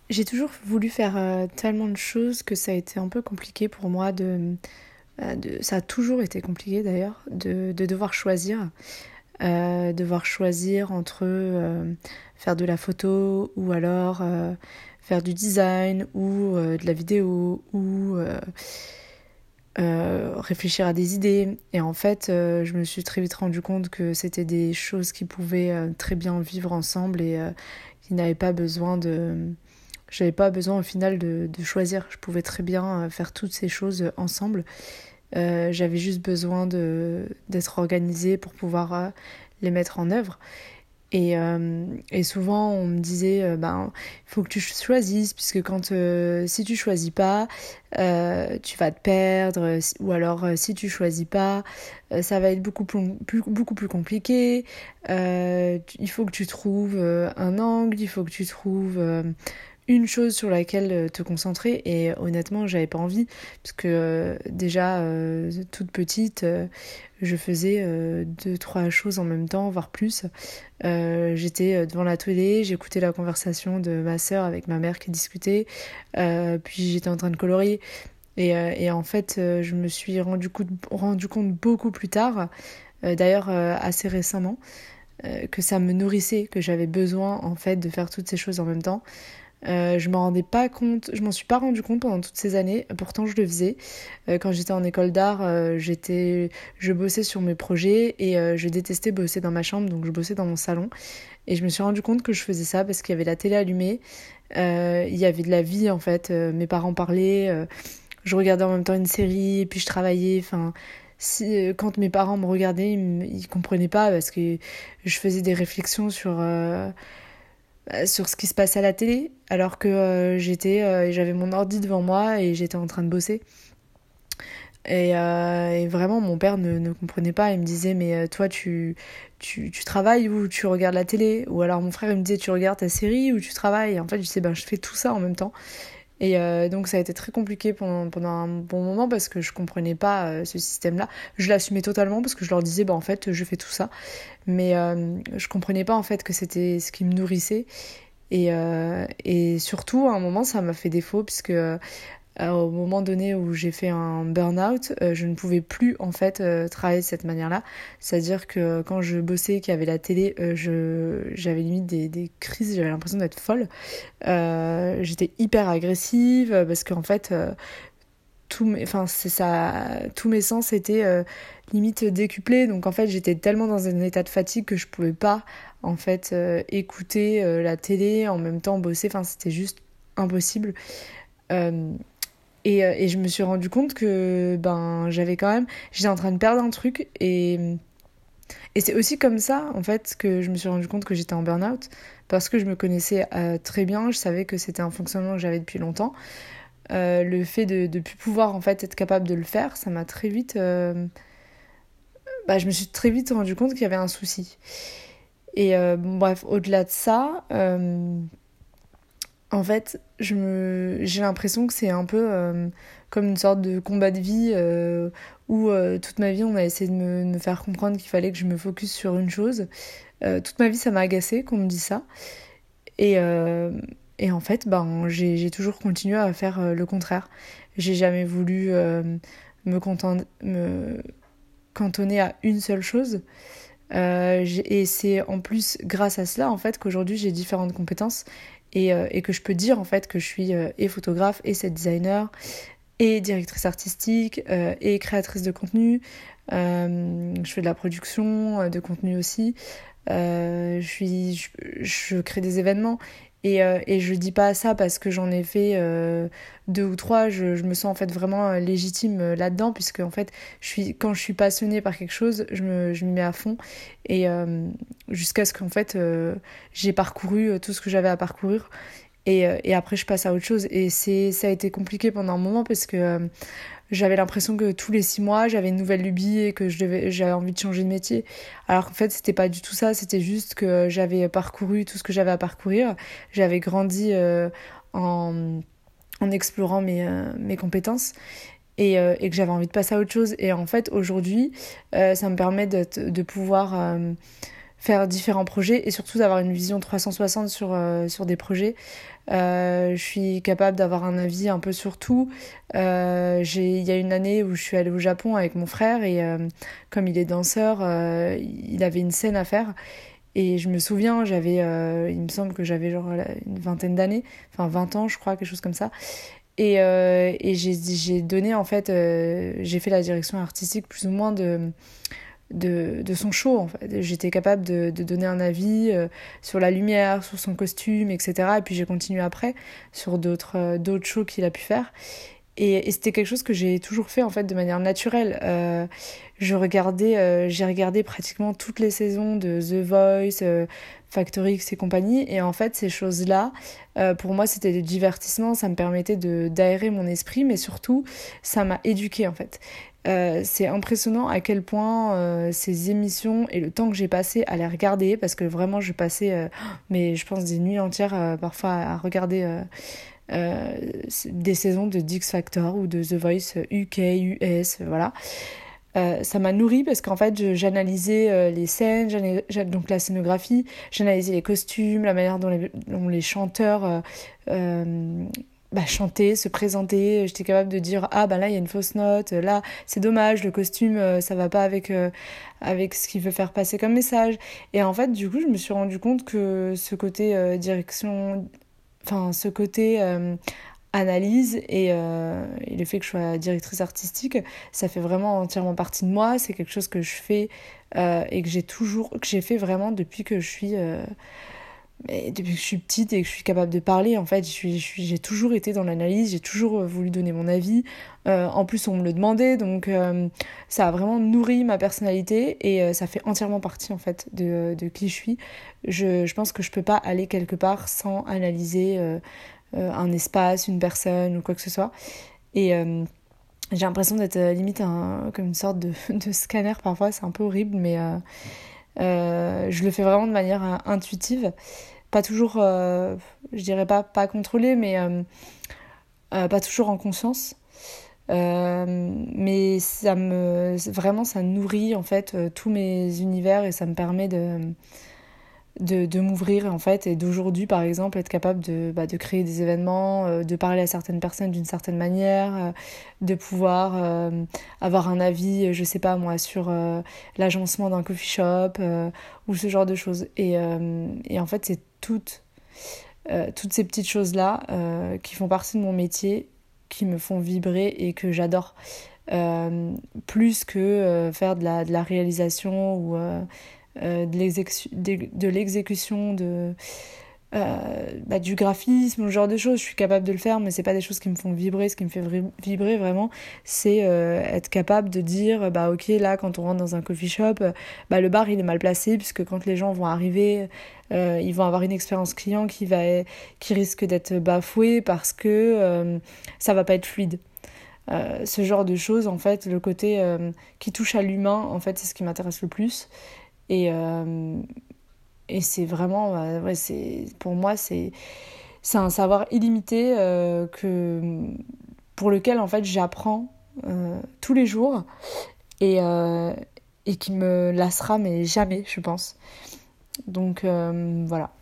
J'ai toujours voulu faire tellement de choses que ça a été un peu compliqué pour moi ça a toujours été compliqué d'ailleurs de devoir choisir. Devoir choisir entre faire de la photo ou alors faire du design ou de la vidéo ou réfléchir à des idées. Et en fait, je me suis très vite rendu compte que c'était des choses qui pouvaient très bien vivre ensemble et qui n'avaient pas besoin de... J'avais pas besoin au final de choisir. Je pouvais très bien faire toutes ces choses ensemble. J'avais juste besoin d'être organisée pour pouvoir les mettre en œuvre. Et souvent, on me disait, il faut que tu choisisses, puisque si tu choisis pas, tu vas te perdre, ou alors si tu choisis pas, ça va être beaucoup plus compliqué. Il faut que tu trouves un angle, il faut que tu trouves une chose sur laquelle te concentrer. Et honnêtement, j'avais pas envie, parce que déjà, toute petite, je faisais deux, trois choses en même temps, voire plus. J'étais devant la télé, j'écoutais la conversation de ma sœur avec ma mère qui discutait, puis j'étais en train de colorier. Et en fait, je me suis rendu compte beaucoup plus tard, d'ailleurs assez récemment, que ça me nourrissait, que j'avais besoin en fait de faire toutes ces choses en même temps. Je m'en rendais pas compte, je m'en suis pas rendu compte pendant toutes ces années. Pourtant, je le faisais. Quand j'étais en école d'art, je bossais sur mes projets et je détestais bosser dans ma chambre, donc je bossais dans mon salon. Et je me suis rendu compte que je faisais ça parce qu'il y avait la télé allumée, il y avait de la vie en fait. Mes parents parlaient, je regardais en même temps une série et puis je travaillais. Enfin, quand mes parents me regardaient, ils comprenaient pas parce que je faisais des réflexions sur ce qui se passait à la télé, alors que j'avais mon ordi devant moi et j'étais en train de bosser. Et vraiment, mon père ne comprenait pas. Il me disait, mais toi, tu travailles ou tu regardes la télé? Ou alors mon frère, il me disait, tu regardes ta série ou tu travailles? Et en fait, je disais, je fais tout ça en même temps. Et donc, ça a été très compliqué pendant un bon moment parce que je comprenais pas ce système-là. Je l'assumais totalement parce que je leur disais, en fait, je fais tout ça. Mais je comprenais pas, en fait, que c'était ce qui me nourrissait. Et surtout, à un moment, ça m'a fait défaut puisque au moment donné où j'ai fait un burn-out, je ne pouvais plus en fait travailler de cette manière-là. C'est-à-dire que quand je bossais, qu'il y avait la télé, j'avais limite des crises, j'avais l'impression d'être folle. J'étais hyper agressive parce qu'en fait, tous mes sens étaient limite décuplés. Donc en fait, j'étais tellement dans un état de fatigue que je pouvais pas en fait écouter la télé en même temps bosser. Enfin, c'était juste impossible. Euh, et je me suis rendu compte que j'étais en train de perdre un truc et c'est aussi comme ça en fait que je me suis rendu compte que j'étais en burn-out parce que je me connaissais très bien, je savais que c'était un fonctionnement que j'avais depuis longtemps. Le fait de plus pouvoir en fait être capable de le faire, ça m'a très vite je me suis très vite rendu compte qu'il y avait un souci. Et bref, au-delà de ça, en fait, j'ai l'impression que c'est un peu comme une sorte de combat de vie où toute ma vie on a essayé de me faire comprendre qu'il fallait que je me focus sur une chose. Toute ma vie ça m'a agacé qu'on me dise ça. Et, euh, et en fait, j'ai toujours continué à faire le contraire. J'ai jamais voulu me cantonner à une seule chose. Et c'est en plus grâce à cela en fait qu'aujourd'hui j'ai différentes compétences et que je peux dire en fait que je suis et photographe et set designer et directrice artistique et créatrice de contenu. Je fais de la production de contenu aussi. Je crée des événements et je dis pas ça parce que j'en ai fait deux ou trois. Je me sens en fait vraiment légitime là-dedans puisque en fait quand je suis passionnée par quelque chose, je m'y mets à fond et jusqu'à ce qu'en fait j'ai parcouru tout ce que j'avais à parcourir et après je passe à autre chose et ça a été compliqué pendant un moment parce que j'avais l'impression que tous les 6 mois, j'avais une nouvelle lubie et que j'avais envie de changer de métier. Alors qu'en fait, c'était pas du tout ça. C'était juste que j'avais parcouru tout ce que j'avais à parcourir. J'avais grandi en, en explorant mes compétences et que j'avais envie de passer à autre chose. Et en fait, aujourd'hui, ça me permet de pouvoir faire différents projets et surtout d'avoir une vision 360 sur des projets. Je suis capable d'avoir un avis un peu sur tout. Il y a une année où je suis allée au Japon avec mon frère et comme il est danseur, il avait une scène à faire. Et je me souviens, il me semble que j'avais genre une vingtaine d'années, enfin 20 ans je crois, quelque chose comme ça. Et j'ai donné en fait, j'ai fait la direction artistique plus ou moins de son show en fait. J'étais capable de donner un avis sur la lumière, sur son costume, etc. Et puis j'ai continué après sur d'autres shows qu'il a pu faire. Et c'était quelque chose que j'ai toujours fait en fait de manière naturelle. J'ai regardé pratiquement toutes les saisons de The Voice, Factory X et compagnie. Et en fait, ces choses-là, pour moi, c'était du divertissement. Ça me permettait d'aérer mon esprit, mais surtout, ça m'a éduquée en fait. C'est impressionnant à quel point ces émissions et le temps que j'ai passé à les regarder, parce que vraiment, je passais, mais je pense des nuits entières parfois à regarder. Des saisons de X Factor ou de The Voice UK, US, voilà. Ça m'a nourrie parce qu'en fait j'analysais les scènes, donc la scénographie, j'analysais les costumes, la manière dont les chanteurs chantaient, se présentaient. J'étais capable de dire ah bah là il y a une fausse note, là c'est dommage, le costume ça va pas avec ce qu'il veut faire passer comme message. Et en fait du coup je me suis rendu compte que ce côté direction, enfin ce côté analyse et le fait que je sois directrice artistique, ça fait vraiment entièrement partie de moi. C'est quelque chose que je fais et que j'ai fait vraiment depuis que je suis petite et que je suis capable de parler. En fait, j'ai toujours été dans l'analyse, j'ai toujours voulu donner mon avis. En plus, on me le demandait, donc ça a vraiment nourri ma personnalité et ça fait entièrement partie en fait de qui je suis. Je pense que je peux pas aller quelque part sans analyser un espace, une personne ou quoi que ce soit. Et j'ai l'impression d'être limite comme une sorte de scanner parfois, c'est un peu horrible, mais je le fais vraiment de manière intuitive. Pas toujours, je dirais pas contrôlée, mais pas toujours en conscience. Mais vraiment, ça nourrit en fait tous mes univers et ça me permet de m'ouvrir en fait, et d'aujourd'hui par exemple être capable de créer des événements, de parler à certaines personnes d'une certaine manière, de pouvoir avoir un avis, je sais pas moi, sur l'agencement d'un coffee shop ou ce genre de choses. Et en fait c'est toutes ces petites choses là qui font partie de mon métier, qui me font vibrer et que j'adore. Plus que faire de la réalisation ou de l'exécution du graphisme, ce genre de choses. Je suis capable de le faire, mais c'est pas des choses qui me font vibrer. Ce qui me fait vibrer vraiment, c'est être capable de dire bah ok, là quand on rentre dans un coffee shop, le bar il est mal placé puisque quand les gens vont arriver, ils vont avoir une expérience client qui risque d'être bafouée parce que ça va pas être fluide. Ce genre de choses, en fait, le côté qui touche à l'humain, en fait, c'est ce qui m'intéresse le plus. Et c'est vraiment, pour moi, c'est un savoir illimité pour lequel, en fait, j'apprends tous les jours et qui me lassera, mais jamais, je pense. Donc, voilà.